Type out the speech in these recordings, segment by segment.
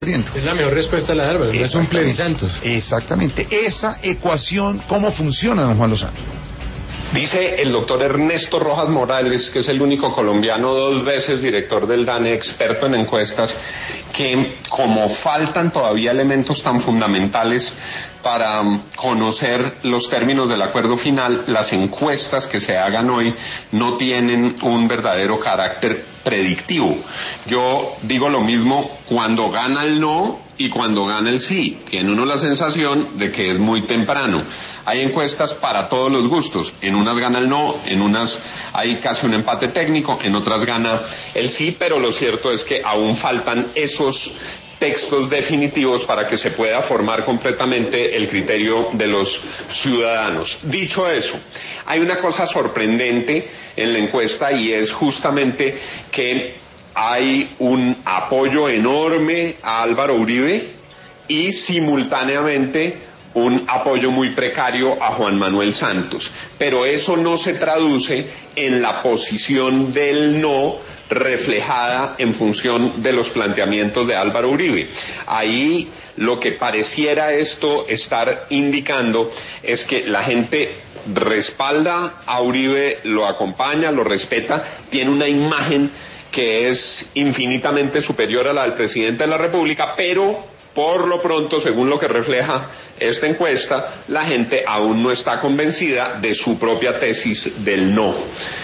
Es la mejor respuesta a la de Álvaro, no es un plebiscitos. Exactamente. Esa ecuación, ¿cómo funciona, don Juan Lozano? Dice el doctor Ernesto Rojas Morales, que es el único colombiano 2 veces director del DANE, experto en encuestas, que como faltan todavía elementos tan fundamentales para conocer los términos del acuerdo final, las encuestas que se hagan hoy no tienen un verdadero carácter predictivo. Yo digo lo mismo cuando gana el no y cuando gana el sí. Tiene uno la sensación de que es muy temprano. Hay encuestas para todos los gustos. En unas gana el no, en unas hay casi un empate técnico, en otras gana el sí, pero lo cierto es que aún faltan esos textos definitivos para que se pueda formar completamente el criterio de los ciudadanos. Dicho eso, hay una cosa sorprendente en la encuesta y es justamente que hay un apoyo enorme a Álvaro Uribe y simultáneamente un apoyo muy precario a Juan Manuel Santos, pero eso no se traduce en la posición del no reflejada en función de los planteamientos de Álvaro Uribe. Ahí lo que pareciera esto estar indicando es que la gente respalda a Uribe, lo acompaña, lo respeta, tiene una imagen que es infinitamente superior a la del presidente de la República, pero por lo pronto, según lo que refleja esta encuesta, la gente aún no está convencida de su propia tesis del no.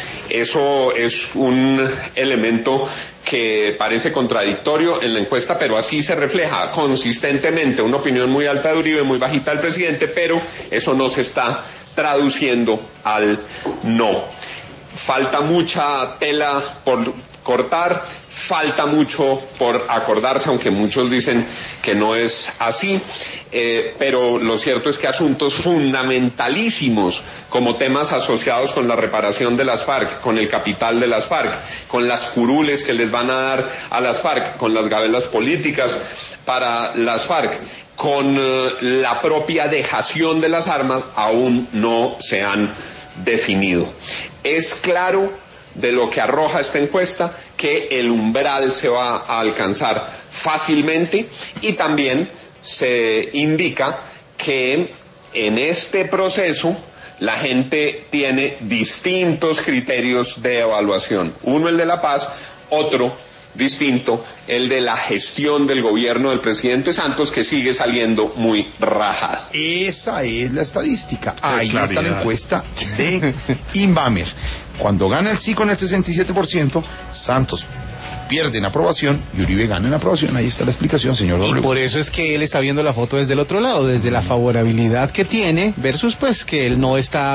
Eso es un elemento que parece contradictorio en la encuesta, pero así se refleja consistentemente una opinión muy alta de Uribe, muy bajita del presidente, pero eso no se está traduciendo al no. Falta mucha tela por cortar, falta mucho por acordarse, aunque muchos dicen que no es así, pero lo cierto es que asuntos fundamentalísimos como temas asociados con la reparación de las FARC, con el capital de las FARC, con las curules que les van a dar a las FARC, con las gabelas políticas para las FARC, con la propia dejación de las armas, aún no se han definido. Es claro de lo que arroja esta encuesta que el umbral se va a alcanzar fácilmente y también se indica que en este proceso la gente tiene distintos criterios de evaluación. Uno el de la paz, otro distinto el de la gestión del gobierno del presidente Santos, que sigue saliendo muy rajada. Esa es la estadística. Ahí está la encuesta de Inbamer. Cuando gana el sí con el 67%, Santos pierde en aprobación y Uribe gana en aprobación. Ahí está la explicación, señor W. Y por eso es que él está viendo la foto desde el otro lado, desde la favorabilidad que tiene versus pues que él no está